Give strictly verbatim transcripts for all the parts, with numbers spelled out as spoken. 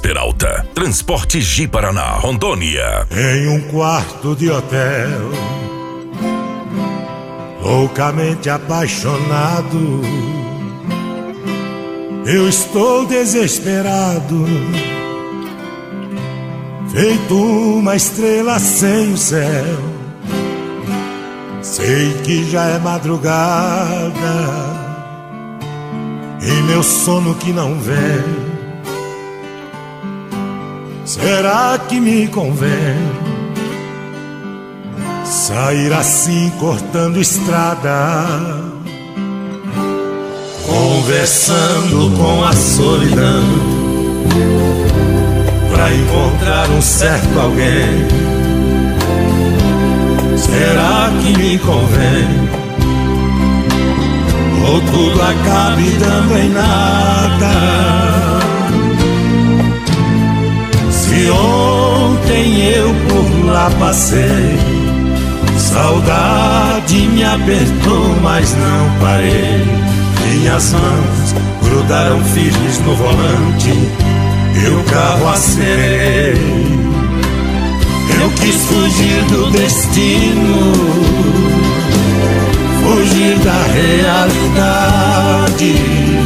Transperalta, Transporte Ji-Paraná, Rondônia. Em um quarto de hotel, loucamente apaixonado, eu estou desesperado, feito uma estrela sem o céu. Sei que já é madrugada e meu sono que não vem. Será que me convém sair assim cortando estrada, conversando com a solidão, pra encontrar um certo alguém? Será que me convém? Ou tudo acabe dando em nada? Se ontem eu por lá passei, saudade me apertou, mas não parei. Minhas mãos grudaram firmes no volante e o carro acelerei. Eu quis fugir do destino, fugir da realidade,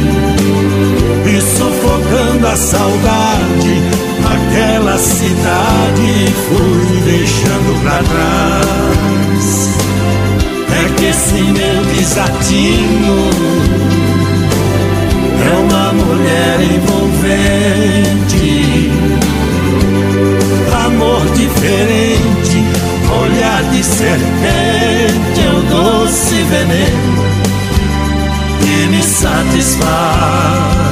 e sufocando a saudade, aquela cidade fui deixando pra trás. É que esse meu desatino é uma mulher envolvente, amor diferente, olhar de serpente, é o doce veneno que me satisfaz.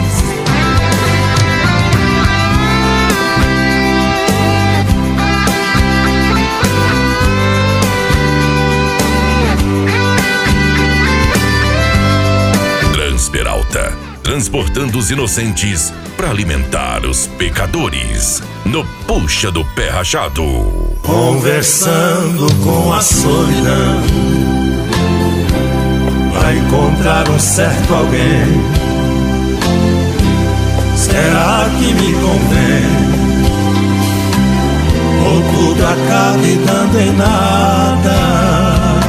Transperalta, transportando os inocentes para alimentar os pecadores. No Puxa do Pé Rachado. Conversando com a solidão, pra encontrar um certo alguém. Será que me convém? Ou tudo acabe dando em nada?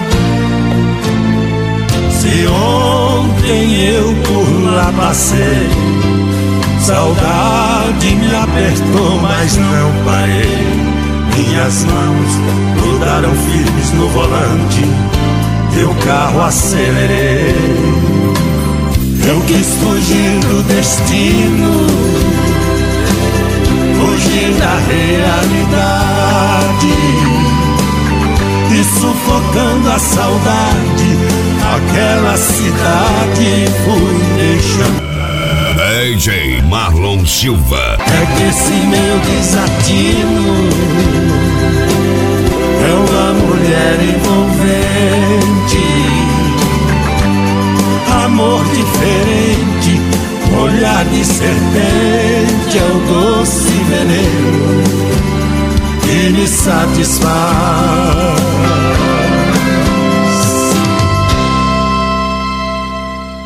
Se ontem eu por lá passei, saudade me apertou, mas não parei. Minhas mãos grudaram firmes no volante e o carro acelerei. Eu quis fugir do destino, fugir da realidade, e sufocando a saudade, aquela cidade fui deixando. D J Marlon Silva. É que esse meu desatino é uma mulher envolvente, amor diferente, olhar de serpente, é o doce veneno que me satisfaz.